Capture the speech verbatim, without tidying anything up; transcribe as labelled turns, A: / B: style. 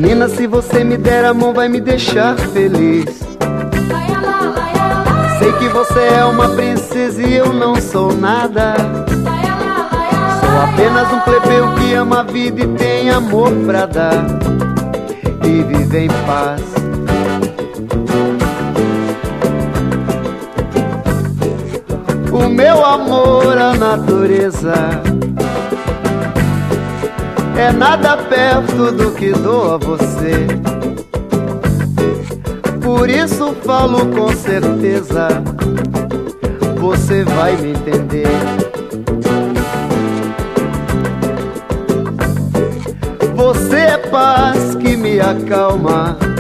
A: Menina, se você me der a mão vai me deixar feliz. Sei que você é uma princesa e eu não sou nada. Sou apenas um plebeu que ama a vida e tem amor pra dar e vive em paz. O meu amor à natureza é nada perto do que dou a você. Por isso falo com certeza, você vai me entender. Você é paz que me acalma,